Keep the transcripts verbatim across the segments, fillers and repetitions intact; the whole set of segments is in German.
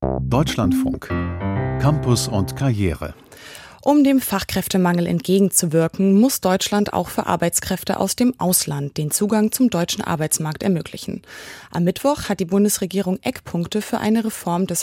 Deutschlandfunk. Campus und Karriere. Um dem Fachkräftemangel entgegenzuwirken, muss Deutschland auch für Arbeitskräfte aus dem Ausland den Zugang zum deutschen Arbeitsmarkt ermöglichen. Am Mittwoch hat die Bundesregierung Eckpunkte für eine Reform des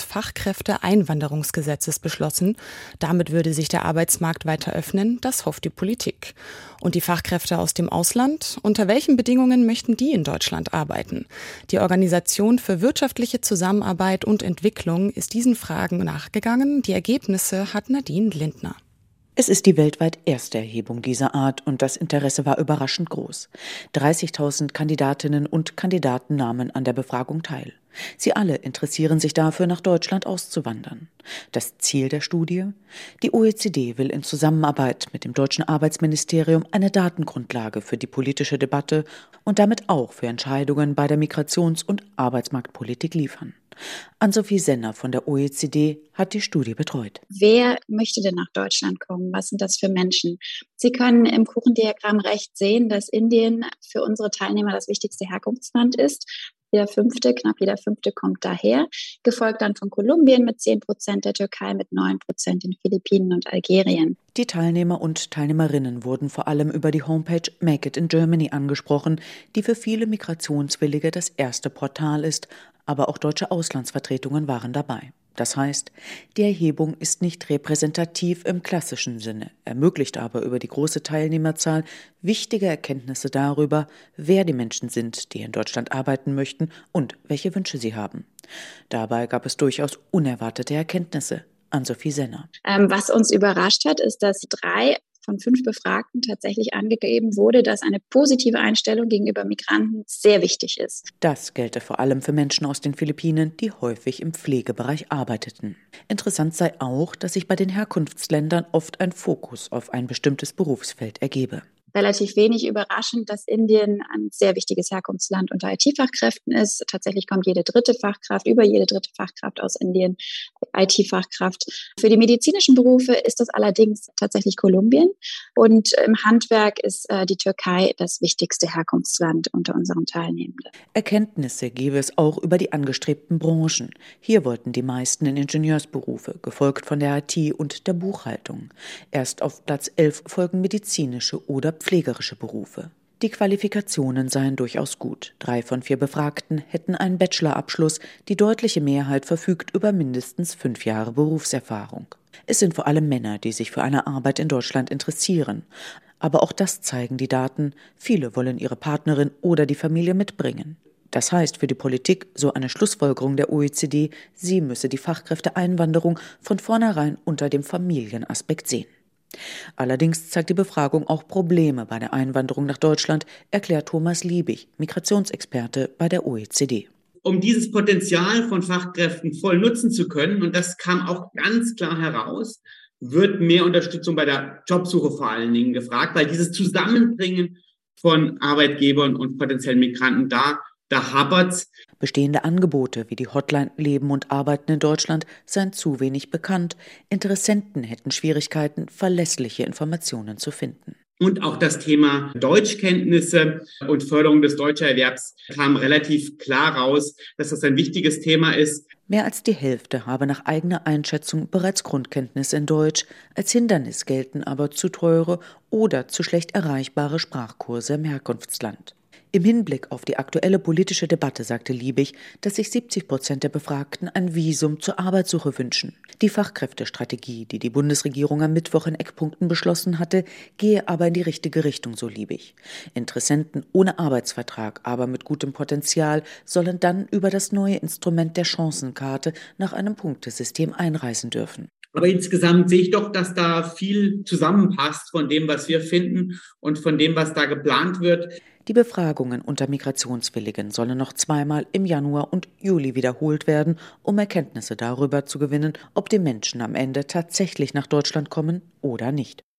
Fachkräfteeinwanderungsgesetzes beschlossen. Damit würde sich der Arbeitsmarkt weiter öffnen, das hofft die Politik. Und die Fachkräfte aus dem Ausland, unter welchen Bedingungen möchten die in Deutschland arbeiten? Die Organisation für wirtschaftliche Zusammenarbeit und Entwicklung ist diesen Fragen nachgegangen. Die Ergebnisse hat Nadine Lindner. Es ist die weltweit erste Erhebung dieser Art und das Interesse war überraschend groß. dreißigtausend Kandidatinnen und Kandidaten nahmen an der Befragung teil. Sie alle interessieren sich dafür, nach Deutschland auszuwandern. Das Ziel der Studie? Die O E C D will in Zusammenarbeit mit dem deutschen Arbeitsministerium eine Datengrundlage für die politische Debatte und damit auch für Entscheidungen bei der Migrations- und Arbeitsmarktpolitik liefern. Ann-Sophie Senner von der O E C D hat die Studie betreut. Wer möchte denn nach Deutschland kommen? Was sind das für Menschen? Sie können im Kuchendiagramm rechts sehen, dass Indien für unsere Teilnehmer das wichtigste Herkunftsland ist. Jeder fünfte, knapp jeder fünfte kommt daher, gefolgt dann von Kolumbien mit zehn Prozent, der Türkei mit neun Prozent, den Philippinen und Algerien. Die Teilnehmer und Teilnehmerinnen wurden vor allem über die Homepage Make It in Germany angesprochen, die für viele Migrationswillige das erste Portal ist, aber auch deutsche Auslandsvertretungen waren dabei. Das heißt, die Erhebung ist nicht repräsentativ im klassischen Sinne, ermöglicht aber über die große Teilnehmerzahl wichtige Erkenntnisse darüber, wer die Menschen sind, die in Deutschland arbeiten möchten und welche Wünsche sie haben. Dabei gab es durchaus unerwartete Erkenntnisse. Ann-Sophie Senner. Ähm, was uns überrascht hat, ist, dass drei von fünf Befragten tatsächlich angegeben wurde, dass eine positive Einstellung gegenüber Migranten sehr wichtig ist. Das gelte vor allem für Menschen aus den Philippinen, die häufig im Pflegebereich arbeiteten. Interessant sei auch, dass sich bei den Herkunftsländern oft ein Fokus auf ein bestimmtes Berufsfeld ergebe. Relativ wenig überraschend, dass Indien ein sehr wichtiges Herkunftsland unter I T-Fachkräften ist. Tatsächlich kommt jede dritte Fachkraft, über jede dritte Fachkraft aus Indien, I T-Fachkraft. Für die medizinischen Berufe ist das allerdings tatsächlich Kolumbien. Und im Handwerk ist äh, die Türkei das wichtigste Herkunftsland unter unseren Teilnehmenden. Erkenntnisse gäbe es auch über die angestrebten Branchen. Hier wollten die meisten in Ingenieursberufe, gefolgt von der I T und der Buchhaltung. Erst auf Platz elf folgen medizinische oder pflegerische Berufe. Die Qualifikationen seien durchaus gut. Drei von vier Befragten hätten einen Bachelorabschluss, die deutliche Mehrheit verfügt über mindestens fünf Jahre Berufserfahrung. Es sind vor allem Männer, die sich für eine Arbeit in Deutschland interessieren. Aber auch das zeigen die Daten. Viele wollen ihre Partnerin oder die Familie mitbringen. Das heißt für die Politik, so eine Schlussfolgerung der O E C D, sie müsse die Fachkräfteeinwanderung von vornherein unter dem Familienaspekt sehen. Allerdings zeigt die Befragung auch Probleme bei der Einwanderung nach Deutschland, erklärt Thomas Liebig, Migrationsexperte bei der O E C D. Um dieses Potenzial von Fachkräften voll nutzen zu können, und das kam auch ganz klar heraus, wird mehr Unterstützung bei der Jobsuche vor allen Dingen gefragt, weil dieses Zusammenbringen von Arbeitgebern und potenziellen Migranten da Da hapert's. Bestehende Angebote wie die Hotline Leben und Arbeiten in Deutschland seien zu wenig bekannt. Interessenten hätten Schwierigkeiten, verlässliche Informationen zu finden. Und auch das Thema Deutschkenntnisse und Förderung des Deutscherwerbs kam relativ klar raus, dass das ein wichtiges Thema ist. Mehr als die Hälfte habe nach eigener Einschätzung bereits Grundkenntnisse in Deutsch. Als Hindernis gelten aber zu teure oder zu schlecht erreichbare Sprachkurse im Herkunftsland. Im Hinblick auf die aktuelle politische Debatte sagte Liebig, dass sich siebzig Prozent der Befragten ein Visum zur Arbeitssuche wünschen. Die Fachkräftestrategie, die die Bundesregierung am Mittwoch in Eckpunkten beschlossen hatte, gehe aber in die richtige Richtung, so Liebig. Interessenten ohne Arbeitsvertrag, aber mit gutem Potenzial, sollen dann über das neue Instrument der Chancenkarte nach einem Punktesystem einreisen dürfen. Aber insgesamt sehe ich doch, dass da viel zusammenpasst von dem, was wir finden und von dem, was da geplant wird. Die Befragungen unter Migrationswilligen sollen noch zweimal im Januar und Juli wiederholt werden, um Erkenntnisse darüber zu gewinnen, ob die Menschen am Ende tatsächlich nach Deutschland kommen oder nicht.